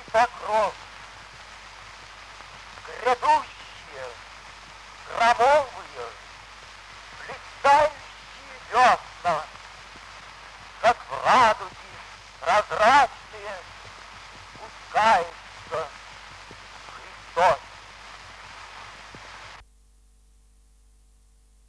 сокровищ, грядущие, громовые, блистающие весна, как в радуге прозрачные, пускает